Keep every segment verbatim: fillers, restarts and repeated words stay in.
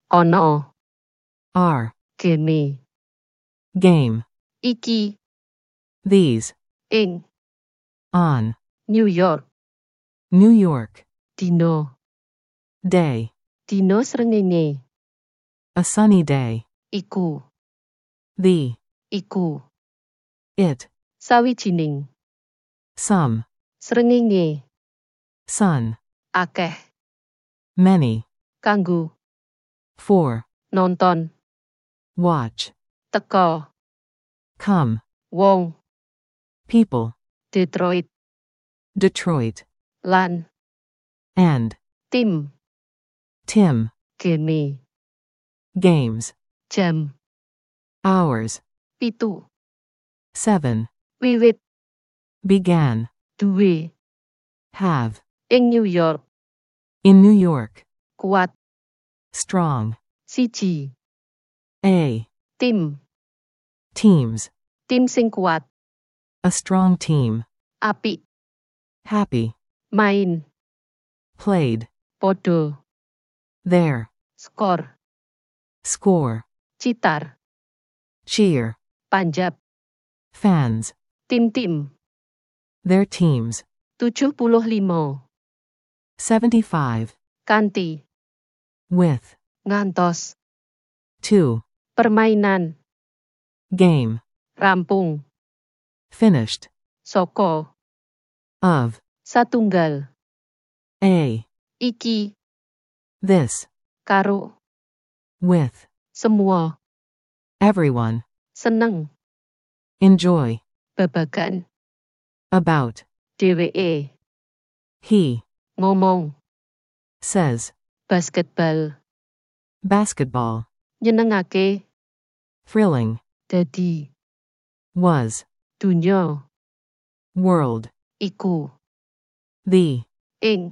Ono. Are. Kene. Game. Iki. These. Ing. On. New York. New York. Dino. Day. Dino srengenge. A sunny day. Iku. The. Iku. It. Sawijining. Some. Srengenge. Sun. Akeh. Many. Kanggo. For. Nonton. Watch. Teko. Come. Wong. People. Detroit. Detroit. Lan. And. Tim. Tim. Kene. Games. Jam. Hours. Pitu. Seven. Wiwit. Began. Duwe. Have. Ing New York. In New York. Kuat. Strong. Siji. A. Tim. Teams. Tim sing kuat. A strong team. Apik. Happy. Main. Played. Podo. There. Skor. Score. Citar. Cheer. Panjab. Fans. Tim-tim. Their teams. tujuh puluh lima. Seventy-five. Kanti. With. Ngantos. Two. Permainan. Game. Rampung. Finished. Soko. Of. Satunggal. A. Iki. This. Karo. With. Semua. Everyone. Seneng. Enjoy. Babagan. About. Dheweke. He. Ngomong. Says. Basketball. Basketball. Nyenengake. Thrilling. Dadi. Was. Dunya. World. Iku. The. Ing.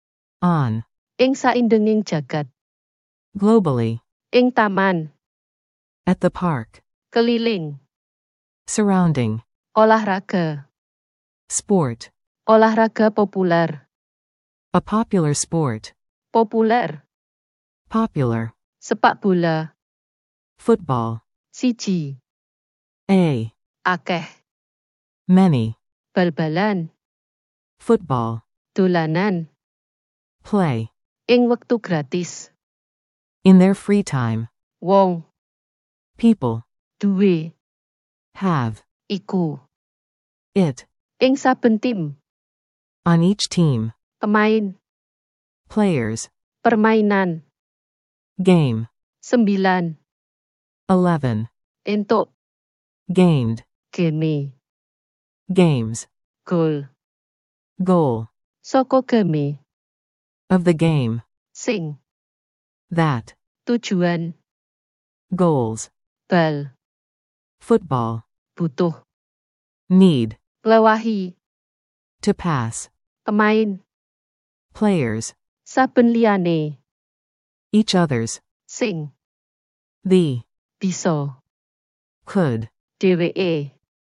On. Ing saindenging jagat. Globally. Ing taman. At the park. Keliling. Surrounding. Olahraga. Sport. Olahraga populer. A popular sport. Populer. Popular. Sepak bola. Football. Siji. A. Akeh. Many. Bal-balan. Football. Dolanan. Play. Ing wektu gratis. In their free time. Wong. People. Duwe. Have. Iku. It. Ing saben tim. On each team. Pemain. Players. Permainan. Game. Sembilan. Eleven. Entuk. Gained. Kene. Games. Gol. Goal. Soko game. Of the game. Sing. That. Tujuan. Goals. Bal. Football. Butuh. Need. Nglawahi. To pass. Pemain. Players. Saben liyane. Each other's. Sing. The. Bisa. Could. Dheweke.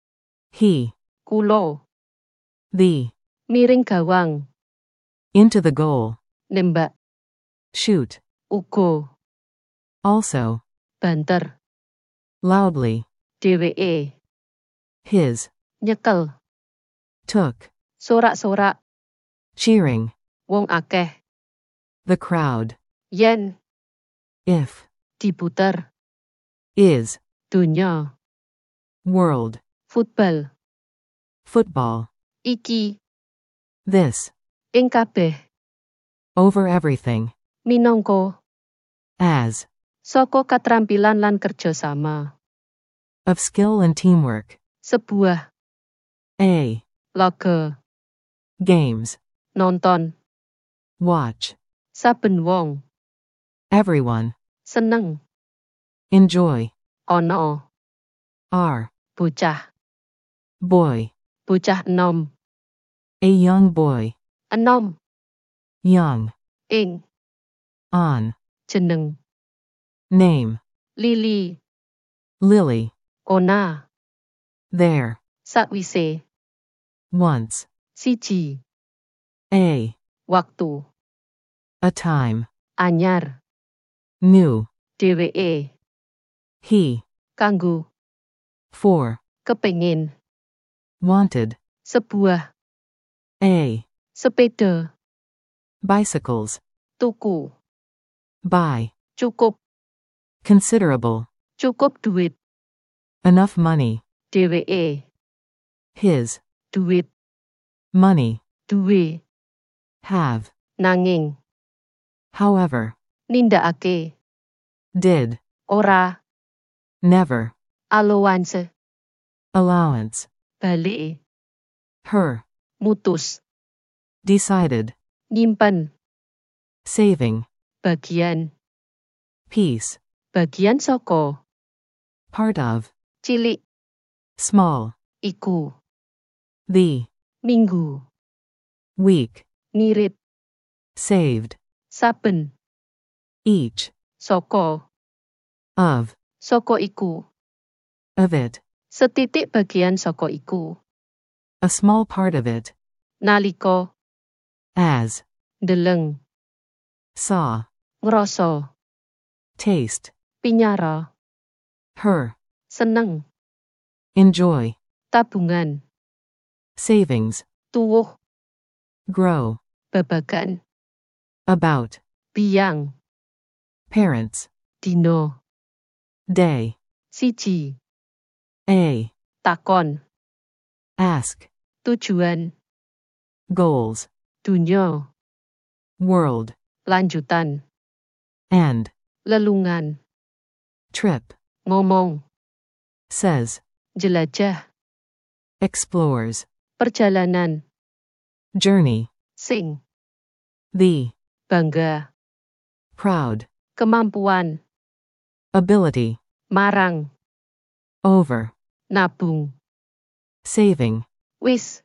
He. Kulo. The. Miring gawang. Into the goal. Nembak. Shoot. Uga. Also. Banter. Loudly. Dheweke. His. Nyekel. Took. Sorak-sorak. Cheering. Wong akeh. The crowd. Yen. If. Diputer. Is. Donya. World. Football. Football. Iki. This. Ing kabeh. Over everything. Minangka. As. Saka katrampilan lan kerja sama. Of skill and teamwork. Sebuah. A. Laga. Games. Nonton. Watch. Saben wong. Everyone. Seneng. Enjoy. Ono. Are. Bocah. Boy. Bocah enom. A young boy. Enom. Young. Ing. On. Jeneng. Name. Lili. Lily. Ona. There. Sakwise. Once. Siji. A. Waktu. A time. Anyar. new, dheweke, he, kanggo, for, kepengin, wanted, sebuah, a, sepeda, bicycles, tuku, buy, cukup, considerable, cukup duit, enough money, dheweke, his, duit, money, duwe, have, nanging, however, nindakake, did, ora, never, allowance, allowance, balik, her, mutus, decided, nyimpen, saving, bagian, piece, bagian saka, part of, cilik, small, iku, the, minggu, week, ngirit, saved, saben, each, saka, of, saka iku, of it, setitik bagian saka iku, a small part of it, nalika, as, ndeleng, saw, ngrasa, taste, pinyara, her, seneng, enjoy, tabungan, savings, tuwuh, grow, babagan, about, biyang, parents, dino, day, siji, a, takon, ask, tujuan, goals, dunya, world, lanjutan, and, lelungan, trip, ngomong, says, jelajah, explores, perjalanan, journey, sing, the, bangga, proud, kemampuan, ability, marang, over, nabung, saving, wis,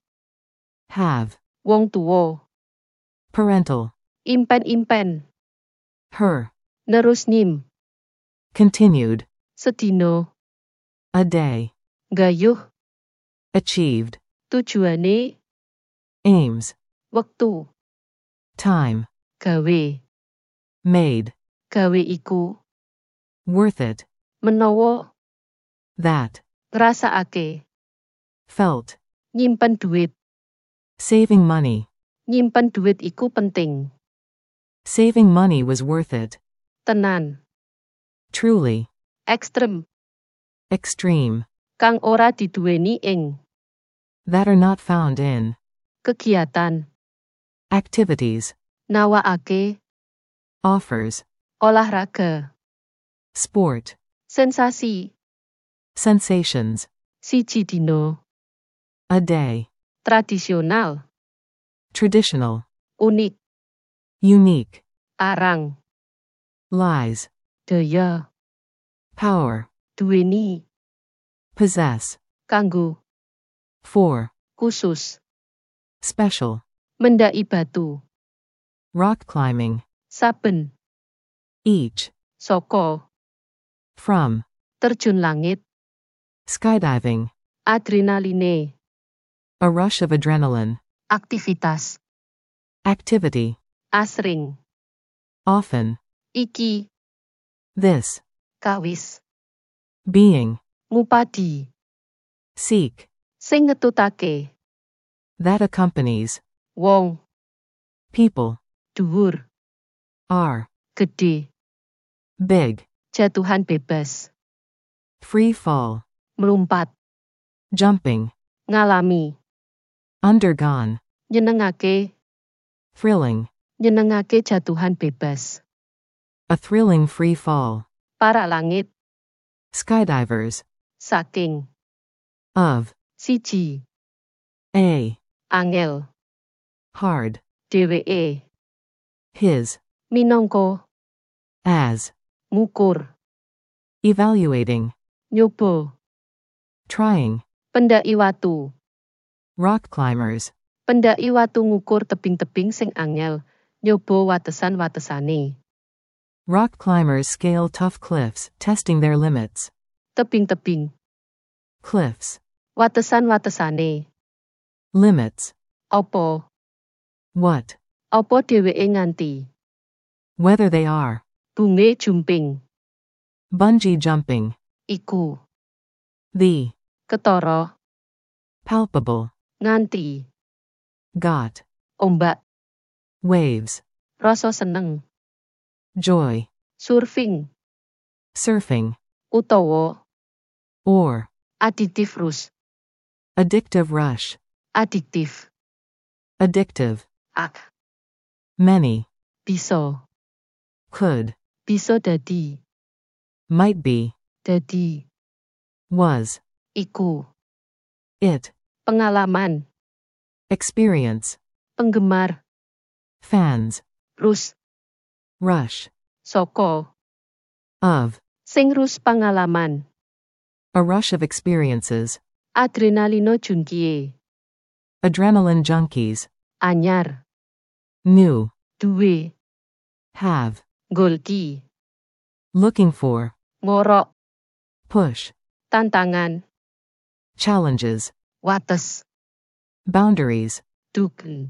have, wong tuwa, parental, impen-impen, her, nerus nyim, continued, sedino, a day, gayuh, achieved, tujuane, aims, wektu, time, gawe, made, gawe iku, worth it, menawa, that, ngrasakake, felt, nyimpen duit, saving money, nyimpen duit iku penting, saving money was worth it, tenan, truly, ekstrem, extreme, kang ora diduweni ing, that are not found in, kegiatan, activities, nawakake, offers, olahraga, sport, sensasi, sensations, siji dino, a day, tradisional, traditional, unik, unique, arang, lies, daya, power, duweni, possess, kanggo, for, khusus, special, mendaki batu, rock climbing, saben, each, saka, from, terjun langit, skydiving, adrenaline, a rush of adrenaline, aktivitas, activity, asring, often, iki, this, kawis, being, ngupadi, seek, sing ngetutake, that accompanies, wong, people, dhuwur, are, gede, big, jatuhan bebas, free fall, melumpat, jumping, ngalami, undergone, nyenengake, thrilling, nyenengake jatuhan bebas, a thrilling free fall, para langit, skydivers, saking, of, siji, a, angel, hard, dheweke, his, minangka, as, ngukur, evaluating, nyoba, trying, pendaki watu, rock climbers, pendaki watu ngukur tebing-tebing sing angel, nyoba watesan-watesane, rock climbers scale tough cliffs, testing their limits, tebing-tebing, cliffs, watesan-watesane, limits, apa, what, apa dheweke nganti, whether they are, Bunge jumping. Bungee jumping. Iku. The. Ketara. Palpable. Nganti. Got. Ombak. Waves. Rasa seneng. Joy. Surfing. Surfing. Utawa. Or. Addictive rush. Addictive rush. Addictive. Addictive. Ak. Many. Bisa. Could. Bisa dadi. Might be. Dadi. Was. Iku. It. Pengalaman. Experience. Penggemar. Fans. Rush. Rush. Soko. Of. Sing rush pengalaman. A rush of experiences. Adrenalino junkie. Adrenaline junkies. Anyar. New. Duwe. Have. Golki. Looking for. Ngorok. Push. Tantangan. Challenges. Wates. Boundaries. Duken.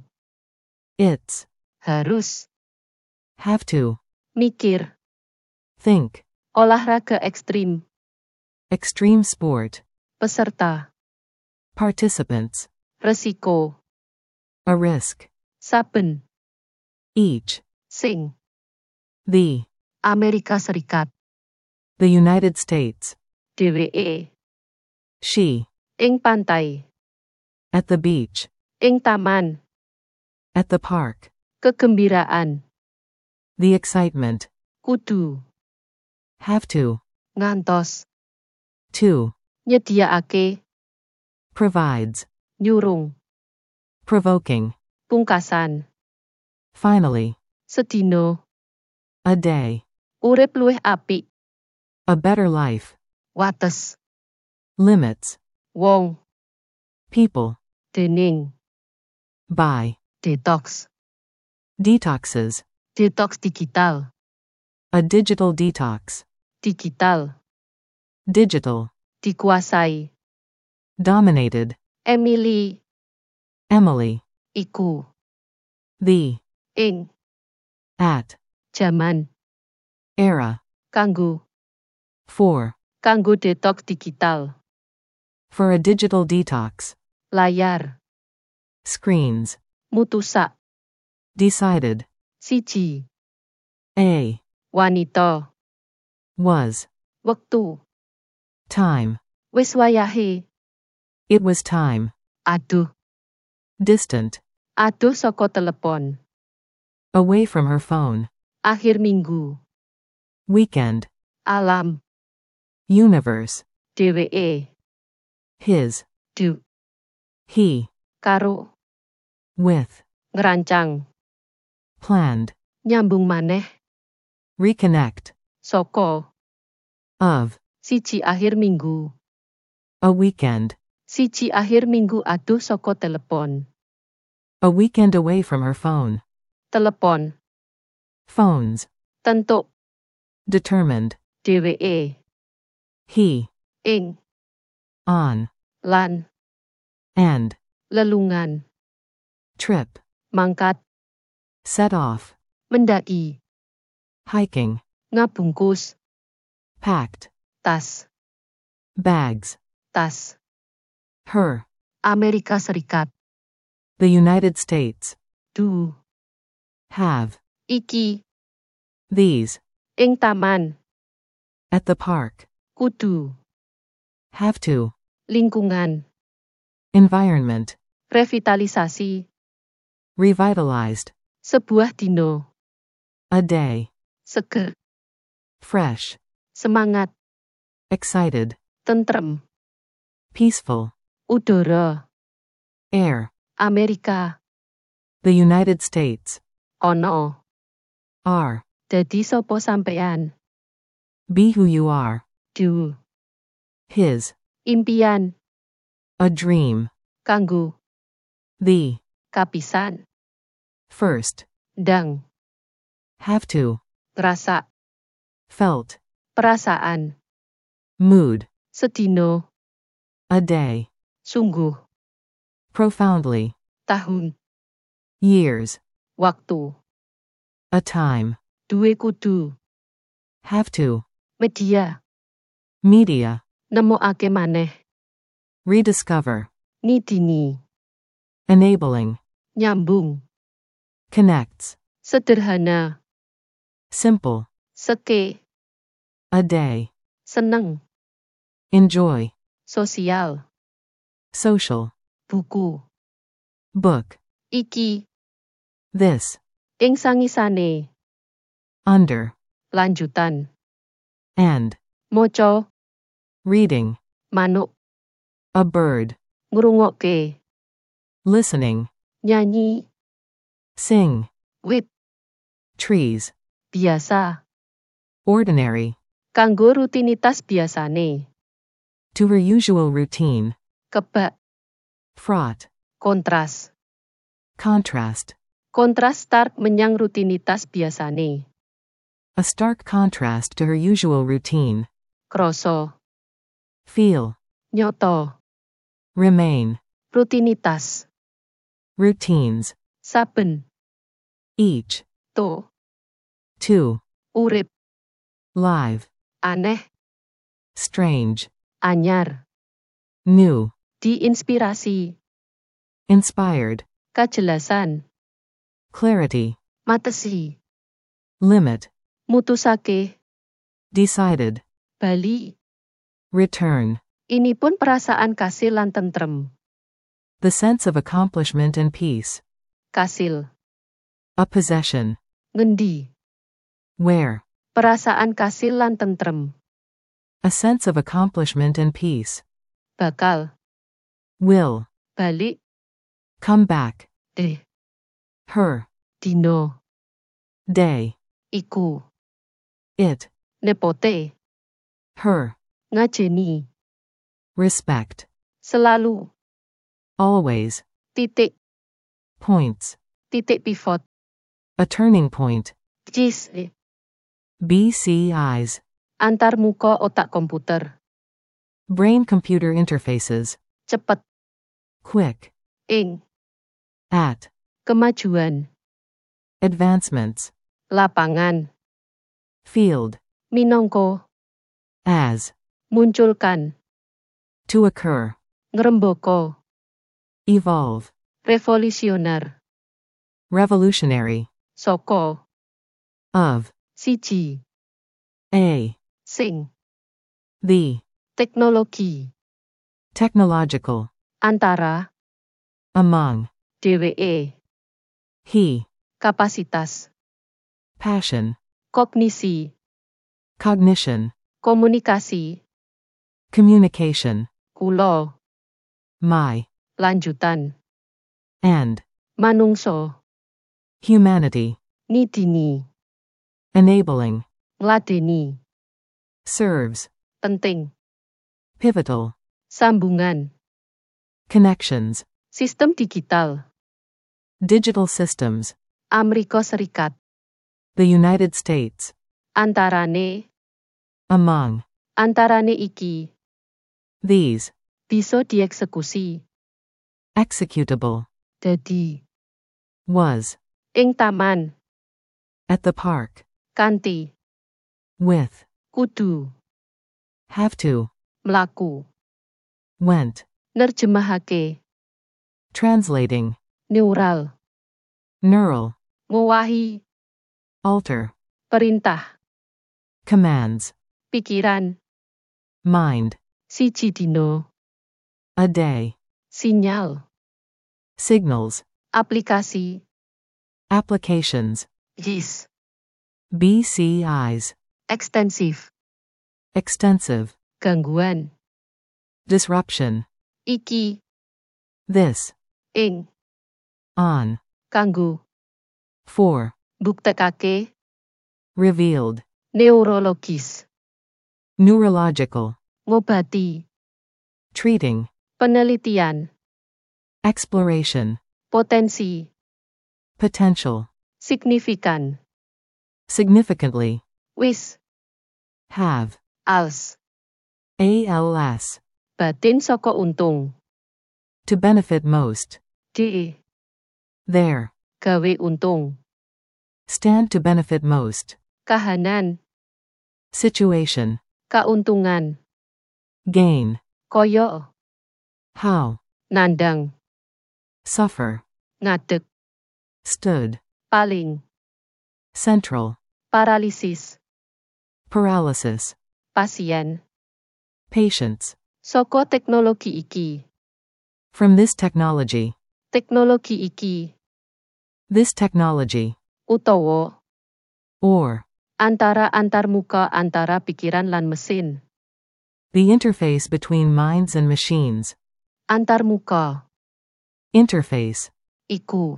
It's. Harus. Have to. Mikir. Think. Olahraga ekstrim. Extreme sport. Peserta. Participants. Resiko. A risk. Saben. Each. Sing. The. Amerika Serikat. The United States. Dheweke. She. Ing pantai. At the beach. Ing taman. At the park. Kegembiraan. The excitement. Kudu. Have to. Ngantos. To. Nyediaake. Provides. Nyurung. Provoking. Pungkasan. Finally. Sedino. A day. Urip luwih apik. A better life. Wates. Limits. Wong. People. Dening. By. Detox. Detoxes. Detox digital. A digital detox. Digital. Digital. Dikuasai. Dominated. Emily. Emily. Iku. The. Ing. At. Jaman. Era. Kanggo. For. Kanggo detox digital. For a digital detox. Layar. Screens. Mutusa. Decided. Siji. A. Wanita. Was. Wektu. Time. Wis wayahe. It was time. Aduh. Distant. Aduh saka telepon. Away from her phone. Akhir minggu. Weekend. Alam. Universe. Dheweke. His. Du. He. Karo. With. Ngerancang. Planned. Nyambung maneh. Reconnect. Saka. Of. Siji akhir minggu. A weekend. Siji akhir minggu aduh saka telepon. A weekend away from her phone. Telepon. Phones. Tentuk. Determined. Dheweke. He. Ing. On. Lan. And. Lelungan. Trip. Mangkat. Set off. Mendaki. Hiking. Ngabungkus. Packed. Tas. Bags. Tas. Her. Amerika Serikat. The United States. Du. Have. Iki. These. Ing taman. At the park. Kudu. Have to. Lingkungan. Environment. Revitalisasi. Revitalized. Sebuah dino. A day. Seger. Fresh. Semangat. Excited. Tentrem. Peaceful. Udara. Air. Amerika. The United States. Ono. Are. Dadi sapa sampean. Be who you are. Du. His. Impian. A dream. Kanggo. The. Kapisan. First. Dang. Have to. Ngrasa. Felt. Perasaan. Mood. Sedino. A day. Sungguh. Profoundly. Tahun. Years. Waktu. A time. Duwe kudu. Have to. Media. Media. Nemokake maneh. Rediscover. Nidini. Enabling. Nyambung. Connects. Sederhana. Simple. Seke. A day. Seneng. Enjoy. Sosial. Social. Buku. Book. Iki. This. Ing sangisane. Under. Lanjutan. And. Moco. Reading. Manuk. A bird. Ngrungokke. Listening. Nyanyi. Sing. Wit. Trees. Biasa. Ordinary. Kanggo rutinitas biasane. To her usual routine. Kebak. Fraught. Kontras. Contrast. Kontras stark menyang rutinitas biasane. A stark contrast to her usual routine. Kroso. Feel. Nyoto. Remain. Rutinitas. Routines. Saben. Each. To. To. Urip. Live. Aneh. Strange. Anyar. New. Diinspirasi. Inspired. Kajelasan. Clarity. Matesi. Limit. Mutusake. Decided. Bali. Return. Ini pun perasaan kasil lan tentrem. The sense of accomplishment and peace. Kasil. A possession. Ngendi. Where. Perasaan kasil lan tentrem. A sense of accomplishment and peace. Bakal. Will. Balik. Come back. Eh. Her. Dino. Day. Iku. It. Nepote. Her. Ngajeni. Respect. Selalu. Always. Titik. Points. Titik pivot. A turning point. Jis. B C Is. Antarmuka otak komputer. Brain-computer interfaces. Cepet. Quick. Ing. At. Kemajuan. Advancements. Lapangan. Field. Minangka. As. Munculkan. To occur. Ngrembaka. Evolve. Revolusioner. Revolutionary. Saka. Of. Siji. A. Sing. The. Teknologi. Technological. Antara. Among. Dheweke. He. Kapasitas. Passion. Kognisi. Cognition. Komunikasi. Communication. Kula. My. Lanjutan. And. Manungsa. Humanity. Nidini. Enabling. Ngladeni. Serves. Penting. Pivotal. Sambungan. Connections. Sistem digital. Digital systems. Amerika Serikat. The United States. Antarane. Among. Antarane iki. These. Bisa dieksekusi. Executable. Dadi. Was. Ing taman. At the park. Kanthi. With. Kudu. Have to. Mlaku. Went. Nerjemahake. Translating. Neural. Neural. Ngowahi. Alter. Perintah. Commands. Pikiran. Mind. Siji dino. A day. Sinyal. Signals. Aplikasi. Applications. Jis. B C Is. Ekstensif. Extensive. Gangguan. Disruption. Iki. This. Ing. On. Kanggo. For. Buktekake. Revealed. Neurologis. Neurological. Ngobati. Treating. Penelitian. Exploration. Potensi. Potential. Signifikan. Significantly. Wis. Have. Als. Als. Batin saka untung. To benefit most. De. There. Gawe untung. Stand to benefit most. Kahanan. Situation. Kauntungan. Gain. Koyo. How. Nandang. Suffer. Ngadeg. Stood. Paling. Central. Paralisis. Paralysis. Pasien. Patience. Saka teknologi iki. From this technology. Teknologi iki. This technology. Utawa. Or. Antara antarmuka antara pikiran lan mesin. The interface between minds and machines. Antarmuka. Interface. Iku.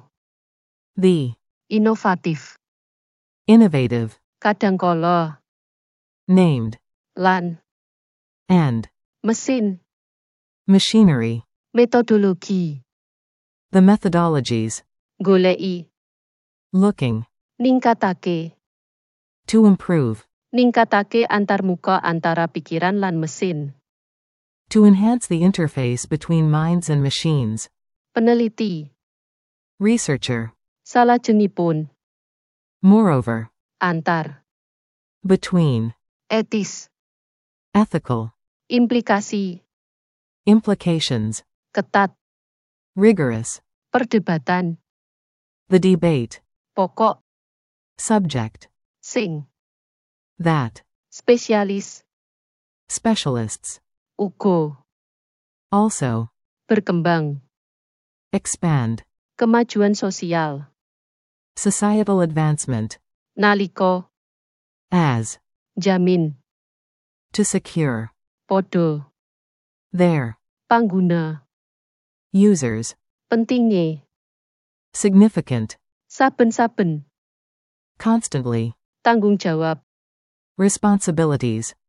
The. Inovatif. Innovative. Kadangkala. Named. Lan. And. Mesin. Machinery. Metodologi. The methodologies. Golei. Looking. Ningkatake. To improve. Ningkatake antarmuka antara pikiran lan mesin. To enhance the interface between minds and machines. Peneliti. Researcher. Salajengipun. Moreover. Antar. Between. Etis. Ethical. Implikasi. Implications. Ketat. Rigorous. Perdebatan. The debate. Pokok. Subject. Sing. That. Spesialis. Specialists. Ugo. Also. Berkembang. Expand. Kemajuan sosial. Societal advancement. Nalika. As. Jamin. To secure. Podo. There. Pangguna. Users. Pentinge. Significant. Saben-saben. Constantly. Tanggung jawab. Responsibilities.